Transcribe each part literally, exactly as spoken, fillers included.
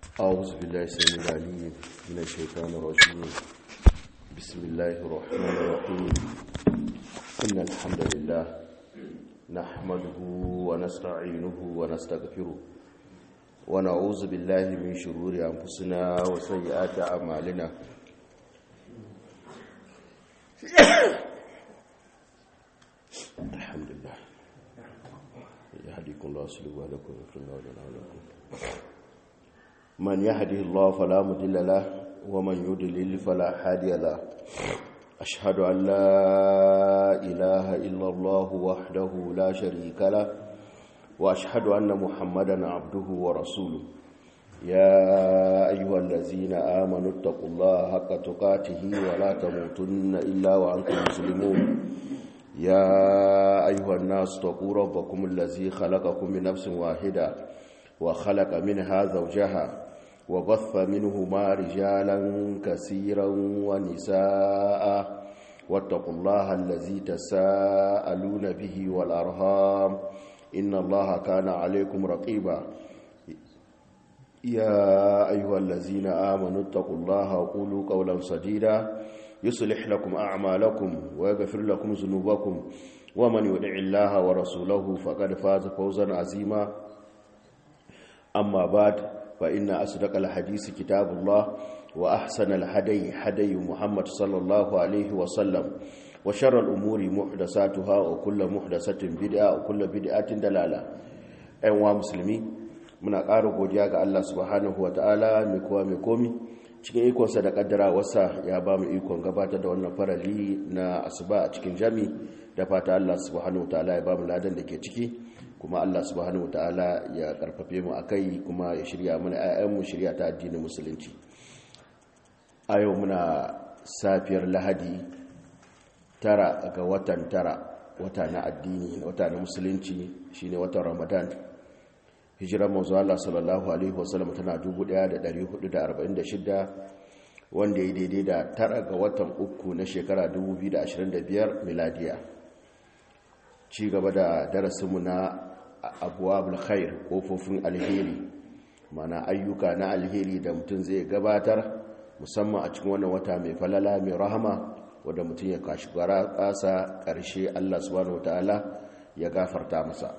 أعوذ بالله السميع العليم من الشيطان الرجيم. بسم الله الرحمن الرحيم. إن الحمد لله نحمده ونستعينه ونستغفره ونعوذ بالله من شرور أنفسنا وسيئات أعمالنا. الحمد لله يهديكم الله سبحانه وتعالى. من يهده الله فلا مضل له ومن يضلل فلا هادي له. أشهد أن لا إله إلا الله وحده لا شريك له وأشهد أن محمدا عبده ورسوله. يا أيها الذين آمنوا اتقوا الله حق تقاته ولا تموتن إلا وأنتم مسلمون. يا أيها الناس اتقوا ربكم الذي خلقكم من نفس واحدة وخلق منها زوجها وبث منهما رجالا كثيرا ونساء واتقوا الله الذي تساءلون به والأرحام إن الله كان عليكم رقيبا. يا أيها الذين آمنوا اتقوا الله وقولوا قولا سديدا يصلح لكم أعمالكم ويغفر لكم ذنوبكم ومن يطع الله ورسوله فقد فاز فوزا عظيما. أما بعد فإن أصدق الحديث كتاب الله وأحسن الهدي هدي محمد صلى الله عليه وسلم وشر الأمور محدثاتها وكل محدثة بدعة وكل بدعة دلالة. أيها المسلمين muna ƙara godiya ga Allah subhanahu wataala mai kowa mai komi cikin ikonsa da kaddara wasa ya ba mu ikon gabatar da wannan farali na asuba a cikin jami da fata Allah subhanahu wataala ya ba mu ladan da ke ciki kuma Allah subhanahu wataala ya karfafe mu akai kuma ya shirya mana ayyan mu shirya ta addinin musulunci. A yau muna safiyar Lahadi tara ga watan tara wata na addini wata na musulunci shine watan Ramadan. Hijirar manzo Allah sallallahu alaihi wasallam tana dubu ɗaya da ɗari hudu da arba'in da shida wanda ya daidai da tara ga watan uku na shekara dubu biyu da ashirin da biyar miladiya. Ci gaba da darasinmu na abwabul khair kofofin alheri mana ayyuka na alheri da mutum zai gabatar musamman a cikin wannan wata mai falala mai rahama wanda mutum ya kashi gara kasa karshe Allah subhanahu wataala ya gafarta masa.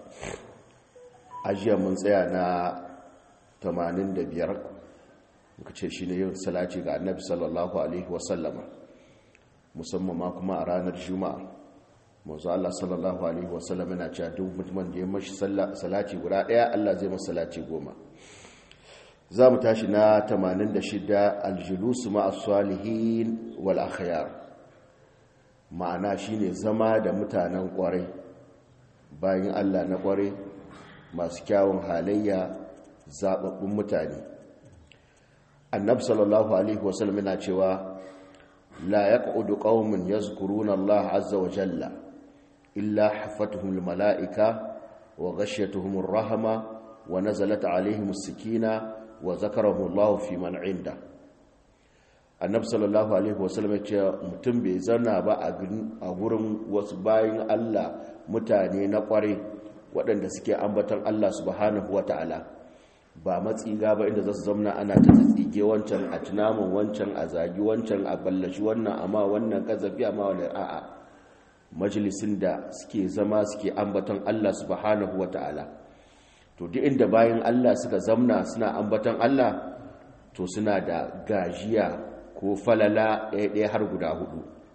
Ajiya mun tsaya na tamanin da biyar muka ce shine yin salati ga Annabi sallallahu alaihi wasallama musamman ma kuma a ranar Juma'a. Manzo Allah sallallahu alaihi wasallam yana cewa duk mutumin da ya mashi salati guda daya Allah zai masa salati goma. Zamu tashi na tamanin da shida aljulus ma'as salihin wal akhyar. Ma'ana shine zama da mutanen kwarai bayan Allah na kwarai masu kyawun halayya zababbun mutane. Annabi sallallahu alaihi wasallam yana cewa la yaqudu qaumun yazkuruna Allah azza wa jalla illa hafatuhum almalaika wa ghashiyatuhum arrahma wa nazalat alaihim as-sakina wa zakarahum Allah fi man 'inda. Annabi sallallahu alaihi wasallam ya ce mutum bai zanna ba a gurin wasu bayin Allah mutane na kware waɗanda suke ambatan Allah subhanahu wata'ala ba matsiga ba inda za su zamna ana ta tsige wancan a tunamin wancan a zagi wancan a ballashi wannan amma wannan kazafi amma wannan a'a majalisin da suke zama suke ambatan Allah subhanahu wata'ala. To duk inda bayan Allah suka zamna suna ambatan Allah to suna da gajiya ko falala ɗaya har guda hudu.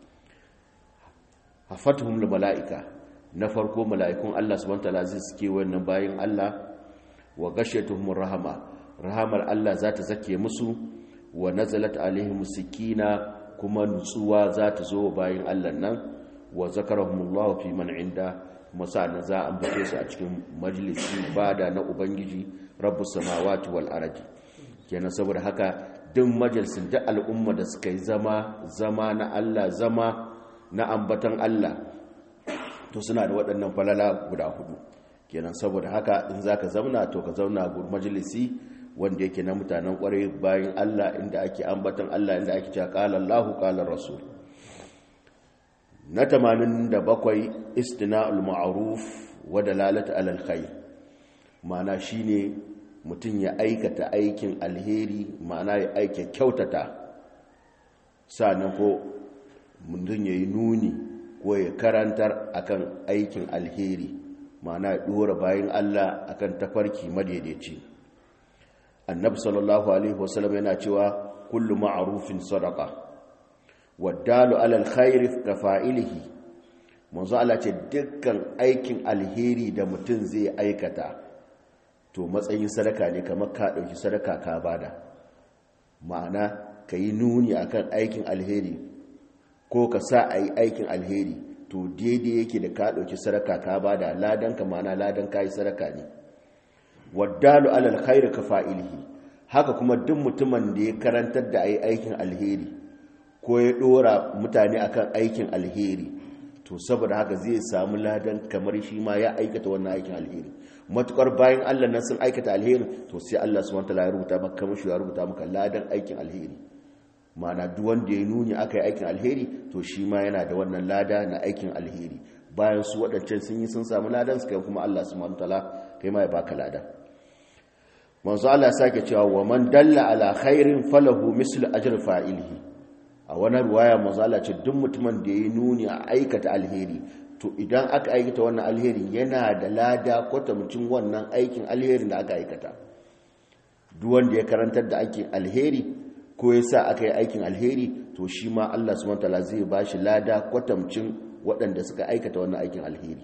Hafatuhum lil mala'ika, na farko mala'ikun Allah subhanahu wataala zai suke wannan bayin Allah wa gashiyatuhum rahama, rahamar Allah za ta zake musu wa nazalat alaihim sakina, kuma nutsuwa za ta zo bayin Allah nan wa zakarahumullahu fi man 'inda, masana za a ambace su a cikin majalisi bada na ubangiji rabbus samawati wal ardi. Kenan saboda haka duk majalisin da al'umma da suka yi zama zama na Allah zama na ambatan Allah to suna da waɗannan falala guda hudu. Kenan saboda haka in zaka zauna to ka zauna gurin majalisi wanda yake na mutanen kwarai bayan Allah inda ake ambatan Allah inda ake cewa qala Allahu qala Rasul. Na tamanin da bakwai istina'ul ma'ruf wa dalalatu alal khair. Mana shine mutum ya aikata aikin alheri ma'ana ya aike kyautata sannan ko mutum ya yi nuni ko ya karantar akan aikin alheri ma'ana ya dora bayan Allah akan tafarki madaidaici. Annabi sallallahu alaihi wasallam yana cewa kullu ma'rufin sadaqa wadalu alal khairi ka fa'ilihi. manzo Allah ce dukkan aikin alheri da mutum zai aikata to matsayin sadaka ne, kamar ka dauki sadaka ka bada, ma'ana ka yi nuni akan aikin alheri ko ka sa a yi aikin alheri to daidai yake da ka dauki sadaka ka bada, ladan ka ma'ana ladan ka yi sadaka ne. waddalu alal khairi ka fa'ilihi. Haka kuma duk mutumin da ya karantar da ai aikin alheri ko ya dora mutane akan aikin alheri to saboda haka zai samu ladan kamar shi ma ya aikata wannan aikin alheri. Matukar bayan Allah nan sun aikata alheri to sai Allah subhanahu wataala ya rubuta maka kamar shi ya rubuta maka ladan aikin alheri. Ma'ana duk wanda ya nuni aka yi aikin alheri to shi ma yana da wannan lada na aikin alheri. Bayan su waɗancan sun yi sun samu ladan su kai kuma Allah subhanahu wataala kai ma ya baka ladan. Manzo Allah sake cewa wa man dalla ala khairin falahu mislu ajri fa'ilihi. A wannan ruwaya manzo Allah ce duk mutumin da yayi nuni a aikata alheri to idan aka aikata wannan alheri yana da lada kwatamcin wannan aikin alherin da aka aikata. Duk wanda ya karantar da aikin alheri ko ya sa aka yi aikin alheri to shi ma Allah subhanahu wataala zai bashi lada kwatamcin waɗanda suka aikata wannan aikin alheri.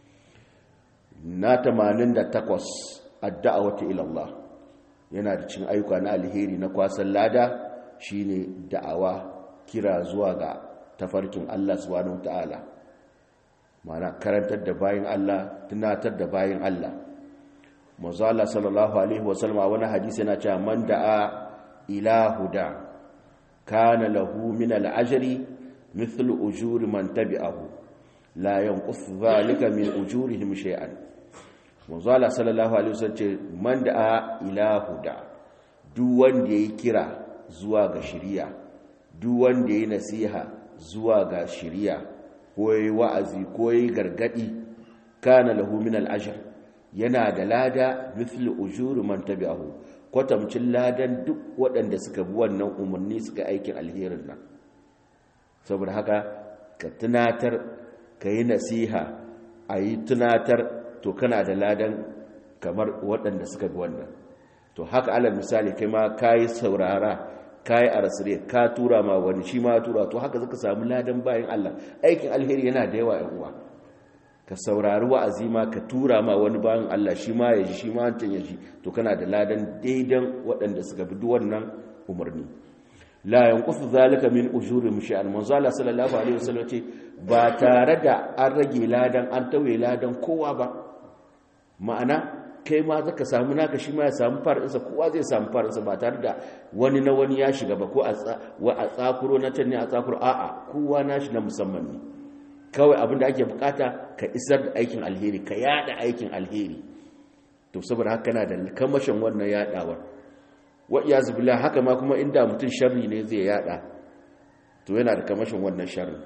Na tamanin da takwas ad-da'watu ila Allah. Yana da cin ayyuka na alheri na kwasan lada shine da'awa, kira zuwa ga tafarkin Allah subhanahu wataala, ma'ana karantar da bayin Allah, tunatar da bayin Allah. Manzo Allah sallallahu alaihi wasallam a wani hadisi yana cewa man da'a ila huda kana lahu min al-ajri mithlu ujuri man tabi'ahu la yanqus dhalika min ujurihim shay'an. Manzo Allah sallallahu alaihi wasallam ce man da'a ila huda, duk wanda yayi kira zuwa ga shari'a, duk wanda yayi nasiha zuwa ga shari'a ko yayi wa'azi ko yayi gargadi kana lahu min al-ajr, yana da lada mithlu ujuri man tabi'ahu, kwatamcin ladan duk waɗanda suka bi wannan umarni suka aikin alherin nan. Saboda haka ka tunatar, ka yi nasiha, a yi tunatar, to kana da ladan kamar waɗanda suka bi wannan. To haka alal misali kai ma kayi saurara, kayi arsire, ka tura ma wani shi ma tura, to haka zaka samu ladan bayan Allah. Aikin alheri yana da yawa yan uwa. Ka saurari wa'azi ma ka tura ma wani bayan Allah shi ma ya ji, shi ma wancan ya ji, to kana da ladan daidan waɗanda suka bi wannan umarni. La yanqusu zalika min ujuri shay'an. Manzo Allah sallallahu alaihi wasallam ce ba tare da an rage ladan, an tawaye ladan kowa ba. Ma'ana kai ma zaka samu naka, shi ma ya samu farinsa, kowa zai samu farinsa ba tare da wani na wani ya shiga ba, ko a tsakuro na can ne a tsakuro, a'a kowa nashi na musamman ne. Kawai abinda ake bukata ka isar da aikin alheri, ka yada aikin alheri. To saboda haka na da kamashin wannan yadawar. Wa iyazu billah, haka ma kuma inda mutum sharri ne zai yada to yana da kamashin wannan sharri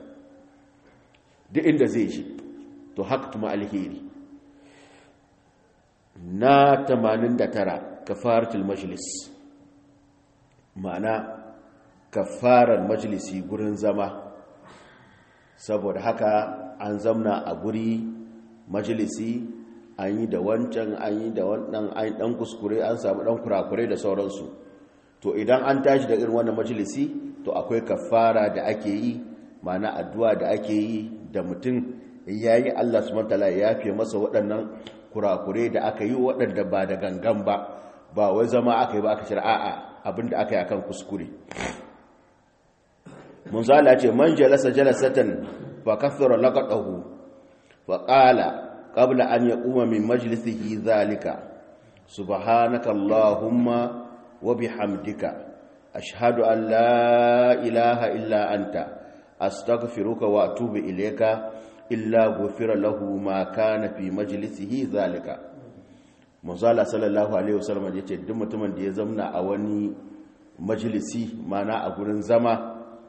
duk inda zai ji, to haka kuma alheri. Na tamanin da tara kafaratul majlis, ma'ana kafarar majlisi, gurin zama. Saboda haka an zamna a guri majlisi, an yi da wancan, an yi da wannan, an dan kuskure, an samu dan kurakure da sauransu. To idan an tashi da irin wannan majlisi to akwai kafara da ake yi, ma'ana addu'a da ake yi da mutum yayi Allah subhanahu wataala ya yafe masa waɗannan kurakure da aka yi, waɗanda ba da gangan ba, ba wai zama aka yi ba aka shir'a, a'a abinda aka yi akan kuskure. Manzo Allah ce man jalasa jalasatan fa kathara laqatahu fa qala qabla an yaquma min majlisihi dhalika subhanaka allahumma wa bihamdika ashhadu an la ilaha illa anta astaghfiruka wa atubu ilayka illa ghufira lahu ma kana fi majlisihi zalika. Manzo Allah sallallahu alaihi wasallam yace duk mutumin da ya zauna a wani majlisi, mana a gurin zama,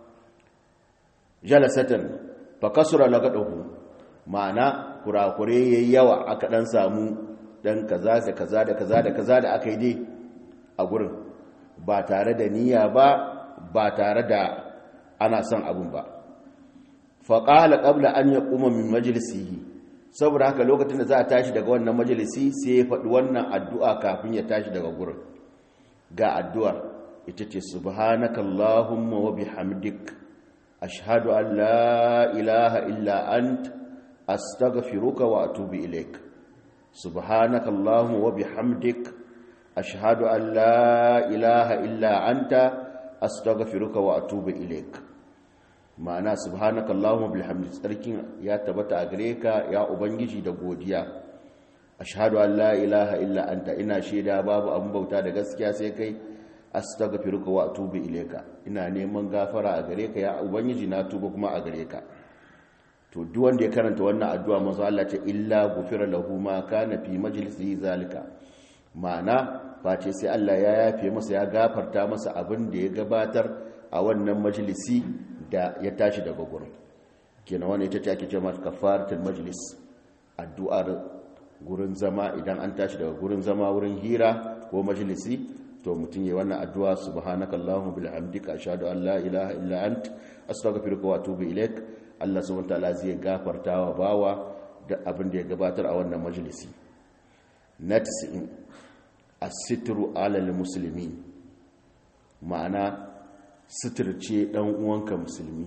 jalasatan fa kasura laqadahu, mana kurakure yayi yawa, aka dan samu dan kaza da kaza da kaza da kaza da aka yi dai a gurin ba tare da niyya ba ba tare da ana son abun ba faƙala ƙabla an ya ƙuma min majalisihi saboda haka lokacin da za a tashi daga wannan majalisi sai ya faɗi wannan addu'a kafin ya tashi daga gurin ga addu'ar ita ce subhanaka Allahumma wa bihamdik ashhadu an la ilaha illa ant astaghfiruka wa atubu ilaik subhanaka Allahumma wa bihamdik ashhadu an la ilaha illa anta astaghfiruka wa atubu ilaik ma'ana subhanaka Allahumma bihamdik tsarkin ya tabbata a gare ka ya ubangiji da godiya ashhadu an la ilaha illa anta ina shaida babu abun bauta da gaskiya sai kai astaghfiruka wa atubu ilayka ina neman gafara a gare ka ya ubangiji na tuba kuma a gare ka to duk wanda ya karanta wannan addu'a manzo Allah ce illa gufira lahu ma kana fi majlisi zalika ma'ana face sai Allah ya yafe masa ya gafarta masa abin da ya gabatar a wannan majalisi da ya tashi daga gurin kenan wannan ita ce ake cewa kafaratul majlis addu'ar gurin zama idan an tashi daga gurin zama wurin hira ko majalisi to mutum yayi wannan addu'a subhanakallahumma bihamdika ashhadu an la ilaha illa ant astaghfiruka wa atubu ilaik Allah subhanahu wa ta'ala zai gafartawa bawa da abin da ya gabatar a wannan majalisi na tis'in as-sitru 'ala al-muslimin ma'ana suturce dan uwanka musulmi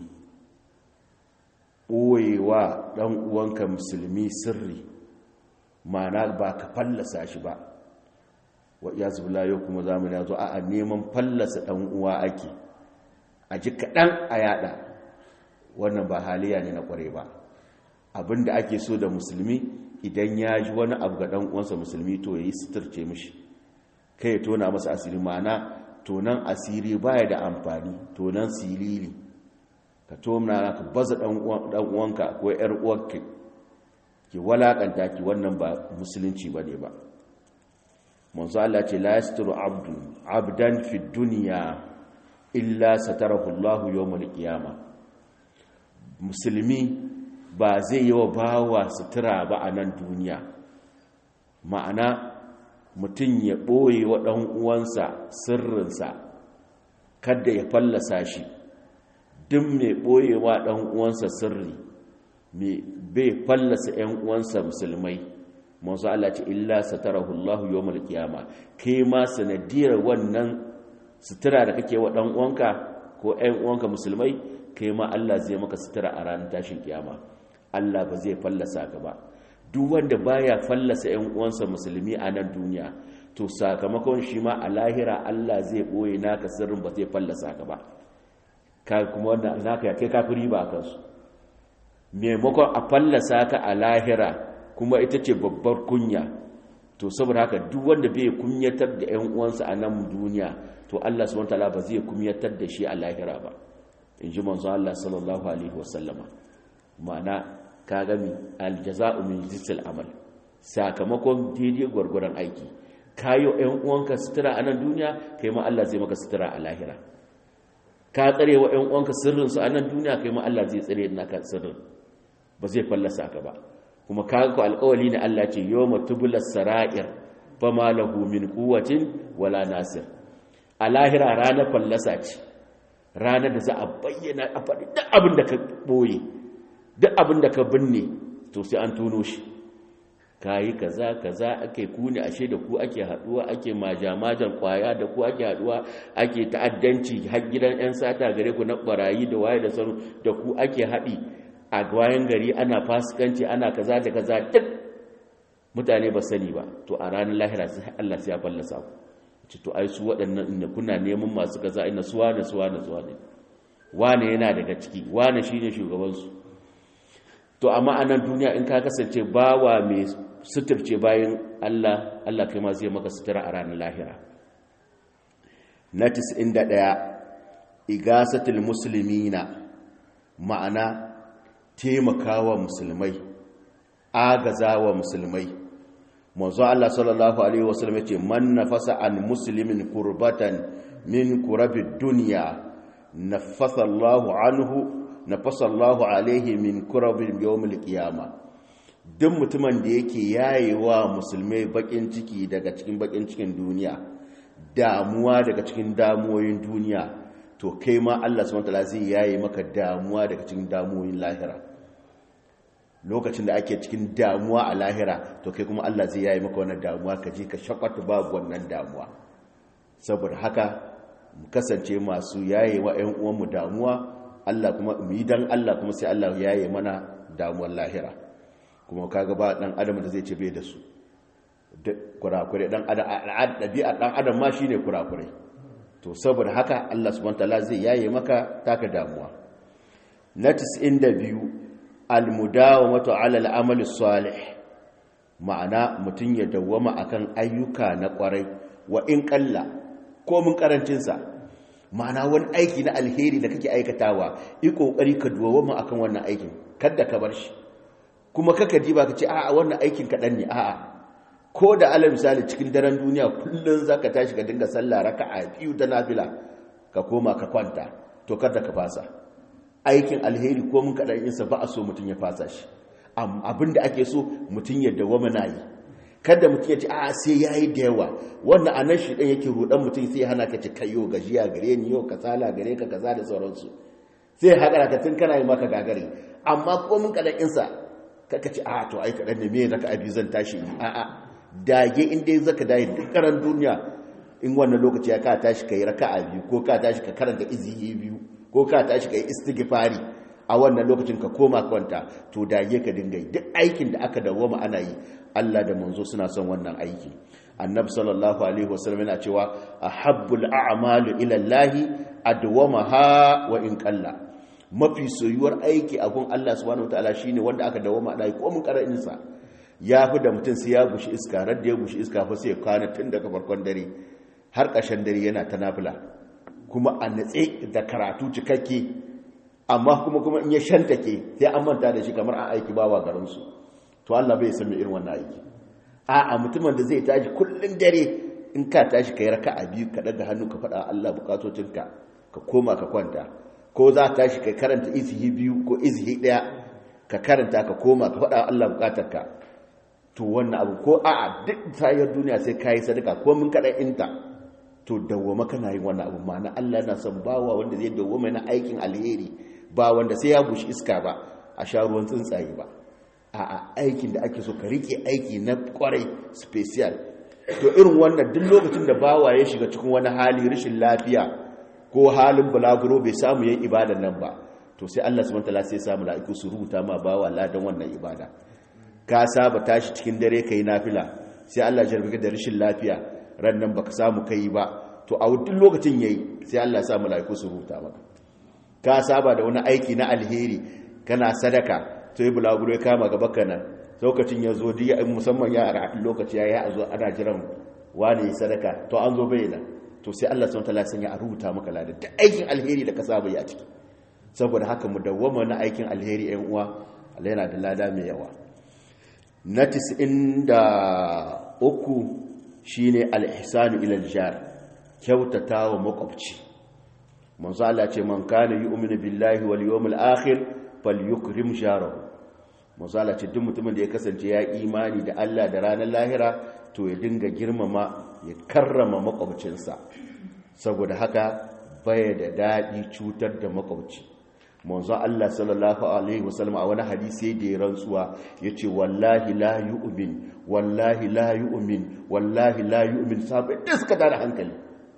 ɓoyewa dan uwanka musulmi sirri ma'ana ba ka fallasa shi ba wa iyazu billahi kuma zamani ya zo a neman fallasa dan uwa ake a ji kaɗan a yada wannan ba haliya ne na kware ba abinda ake so da musulmi idan ya ji wani abu ga dan uwansa musulmi to yayi suturce mishi kai ya tona masa asiri ma'ana tonan asiri baya da amfani tonan silili ka tona ka baza dan uwanka ko yar uwarka ki walakanta ki wannan ba musulunci bane ba manzo Allah ce la yasturu abdu abdan fi dunya illa satarahu Allah yawmal qiyamah musulmi ba zai yi wa bawa sutura ba a nan duniya ma'ana mutum ya ɓoye wa ɗan uwansa sirrinsa kada ya fallasa shi duk mai ɓoye wa ɗan uwansa sirri mai bai fallasa ‘yan uwansa musulmai manzo Allah ce illa satarahu Allah yawmal qiyama kai ma sanadiyar wannan sutura da kake wa ɗan uwanka ko ‘yan uwanka musulmai kai ma Allah zai maka sutura a ranar tashin kiyama Allah ba zai fallasa ka ba duk wanda baya fallasa ƴan uwansa musulmi a nan duniya to sakamakon shi ma a lahira Allah zai boye naka sirrin ba zai fallasa ka ba ka kuma wannan naka kai kafiri ba kansu maimakon a fallasa ka a lahira kuma ita ce babbar kunya to saboda haka duk wanda bai kunyatar da ƴan uwansa a nan duniya to Allah subhanahu wataala ba zai kunyatar da shi a lahira ba inji manzo Allah sallallahu alaihi wasallama ma'ana ka gami aljaza'u min jinsil amal sakamakon daidai gwargwaron aiki kayo ƴan uwanka sutura a nan duniya kai ma Allah zai maka sutura a lahira ka tsare wa ƴan uwanka sirrin su a nan duniya kai ma Allah zai tsare naka sirrin ba zai fallasa ka ba kuma kaga ko alƙawali ne Allah ce yawma tublas sara'ir fama lahu min quwwatin wala nasir a lahira ranar fallasa ce ranar da za a bayyana a faɗi duk abin da ka ɓoye duk abin da ka binne to sai an tono shi ka yi kaza kaza ake ku ne ashe da ku ake haɗuwa ake majamajan kwaya da ku ake haɗuwa ake ta'addanci har gidan 'yan sata gare ku na ɓarayi da waye da sauran da ku ake haɗi a wayan gari ana fasikanci ana kaza da kaza duk mutane ba sani ba to a ranar lahira sai Allah sai ya fallasa ku ce to ai su waɗannan inda kuna neman masu kaza ina suwa da suwa da suwa ne wane yana daga ciki wane shine shugabansu to amma a nan duniya in ka kasance bawa mai suturce bayan Allah Allah kai ma zai maka sutura a ranar lahira na tis'in da ɗaya igasatul muslimina ma'ana taimakawa musulmai agazawa musulmai manzo Allah sallallahu alaihi wasallam yace man nafasa an muslimin kurbatan min kurabid dunya nafasa Allahu anhu nafasa Allahu alaihi min kurabin yawmil qiyama duk mutumin da yake yayewa musulmai bakin ciki daga cikin bakin cikin duniya, damuwa daga cikin damuwoyin duniya, to kai ma Allah subhanahu wataala zai yaye maka damuwa daga cikin damuwoyin lahira. Lokacin da ake cikin damuwa a lahira, to kai kuma Allah zai yaye maka wannan damuwa, ka je ka shakwata babu wannan damuwa. Saboda haka mu kasance masu yaye wa ƴan uwanmu damuwa, Allah kuma mu yi dan Allah, kuma sai Allah ya yaye mana damuwar lahira. Kuma kaga ba dan adam da zai ce bai da su kurakure, dan adam ɗabi'a dan adam ma shine kurakure. To saboda haka Allah subhanahu wataala zai yaye maka taka damuwa. Na tis'in da biyu almudawamatu ala al'amali salih, ma'ana mutun ya dawwama akan ayyuka na kwarai, wa in qalla ko mun karancin sa. Ma'ana wani aiki na alheri da kake aikatawa, yi kokari ka dawwama akan wannan aikin, kada ka bar shi. Kuma kaka diba ka ce a'a wannan aikin kaɗan ne, a'a ko da alal misali cikin daren duniya kullum za ka tashi ka dinga sallah raka'a biyu ta nafila ka koma ka kwanta, to kada ka fasa aikin alheri ko mun kaɗan insa ba a so mutum ya fasa shi. Abin da ake so mutum ya dawwama na yi, kada mutum ya ce a'a sai ya yi da yawa. Wannan a nan shi ɗan yake ruɗan mutum sai ya hana ka ce kayo gajiya gare ni yau, kasala gare ka, kaza da sauransu, sai haƙara ka tun kana yi maka gagare. Amma ko mun kaɗan insa kaka ce a to ai kaɗan ne me zaka abi zan tashi ni, a'a dage in dai zaka dai dukkan duniya, in wannan lokaci ya ka tashi kai raka'a biyu, ko ka tashi ka karanta izihi biyu, ko ka tashi kai istighfari a wannan lokacin ka koma kwanta, to dage ka dinga duk aikin da aka dawoma ana yi. Allah da manzo suna son wannan aiki. Annabi sallallahu alaihi wasallam yana cewa ahabbul a'malu ila Allah adwamaha wa in qalla, mafi soyuwar aiki a gun Allah subhanahu wataala shine wanda aka dawoma dai ko mun karanin sa. Yafi da mutum sai ya gushi iska, rar da ya gushi iska fa sai ya kwana tun daga farkon dare har ƙarshen dare yana ta nafila, kuma a natse da karatu cikakke, amma kuma kuma in ya shantake sai an manta da shi kamar an aiki bawa garin su. To Allah bai san me irin wannan aiki. A'a mutumin da zai tashi kullun dare, in ka tashi kai raka'a biyu ka daga hannu ka faɗa Allah bukatotinka, ka koma ka kwanta. Ko za ka tashi ka karanta izihi biyu ko izihi ɗaya ka karanta ka koma ka faɗa Allah bukatarka, to wannan abu ko a'a duk tayar duniya sai ka yi sadaka ko mun kaɗa inta, to dawwama kana yin wannan abu. Ma'ana Allah yana son bawa wanda zai dawwama na aikin alheri, ba wanda sai ya bushi iska ba, a sha ruwan tsuntsaye ba, a'a aikin da ake so ka rike aiki na kwarai special. To irin wannan duk lokacin da bawa ya shiga cikin wani hali rashin lafiya ko halin bulaguro bai samu yin ibadan nan ba, to sai Allah subhanahu wataala sai samu mala'iku su rubuta ma bawa ladan wannan ibada. Ka saba tashi cikin dare kai nafila, sai Allah ya jarbe da rashin lafiya, ran nan baka samu kai ba, to a duk lokacin yayi sai Allah ya sa mala'iku su rubuta maka. Ka saba da wani aiki na alheri, kana sadaka, sai bulaguro ya kama gaba kana, lokacin ya zo diya musamman ya a lokaci ya yi a zo ana jiran wani sadaka, to an zo bayyana, to sai Allah subhanahu wataala sanya a rubuta maka ladan da aikin alheri da ka saba yi a ciki. Saboda haka mu dawwama na aikin alheri ɗan uwa, Allah yana da lada mai yawa. Na tis'in da uku shine al-ihsanu ila al-jar, kyautatawa makwabci. Manzo Allah ce man kana yu'minu billahi wal yawmil akhir falyukrim jarahu. Manzo Allah ce duk mutumin da ya kasance ya imani da Allah da ranar lahira, to ya dinga girmama, ya karrama makwabcinsa. Saboda haka baya da dadi cutar da makwabci. Manzo Allah sallallahu alaihi wasallam a wani hadisi da ya rantsuwa yace wallahi la yu'min, wallahi la yu'min, wallahi la yu'min, sabai da suka tada hankali.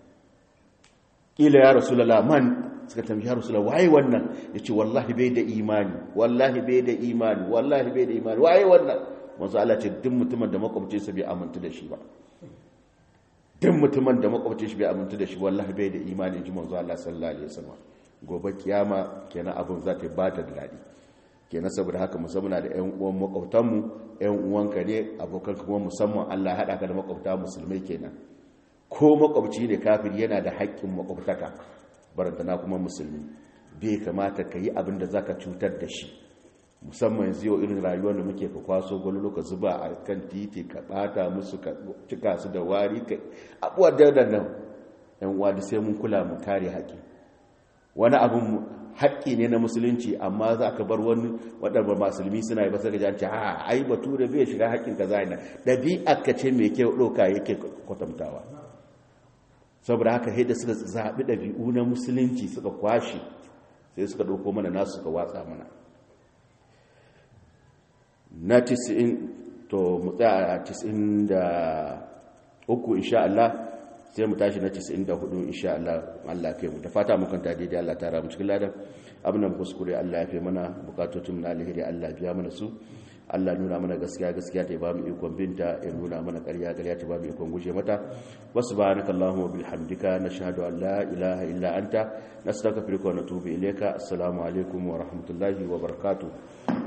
Ila ya rasulullah man, suka tambayi ya rasulullah waye wannan, yace wallahi bai da imani, wallahi bai da imani, wallahi bai da imani, waye wannan. Manzo Allah ce duk mutumin da makwabcinsa bai amintu da shi ba, duk mutumin da makwabcinsa bai amintu da shi wallahi bai da imani, ji manzo Allah sallallahu alaihi wasallam. Gobe kiyama kenan abin za ta ba ta daɗi. Kenan saboda haka musamman da ƴan uwan makwabtanmu, ƴan uwanka ne, abokanka kuma musamman Allah haɗa ka da makwabta musulmai kenan. Ko makwabci ne kafiri yana da haƙƙin makwabtaka, barantana kuma musulmi. Bai kamata ka yi abin da za ka cutar da shi, musamman yanzu yau irin rayuwar da muke ka kwaso gwalolo ka zuba a kan titi, ka ɓata musu, ka cika su da wari, ka abuwa da nan. ƴan uwa da sai mun kula mu kare haƙƙi. Wani abin haƙƙi ne na musulunci amma za ka bar wani waɗanda musulmi suna yi ba sai ka janci a ai bature bai shiga haƙƙin ka zai na ɗabi'a ka ce mai kyau ɗauka yake kwatantawa saboda haka haida suka zaɓi ɗabi'u na musulunci suka kwashe sai suka ɗauko mana nasu suka watsa mana na tis'in to mu tsaya a tis'in da uku insha Allah sai mu tashi na tis'in da hudu insha Allah Allah kai mu da fata mu kanta daidai Allah ta ramu cikin ladan abin nan kuskure Allah ya fi mana bukatotun na alheri Allah biya mana su Allah nuna mana gaskiya gaskiya ta ba mu ikon binta ya nuna mana ƙarya ƙarya ta ba mu ikon guje mata wasubhanaka allahumma bihamdika nashhadu an la ilaha illa anta nastaghfiruka wa natubu ilayka assalamu alaikum wa rahmatullahi wa barakatuh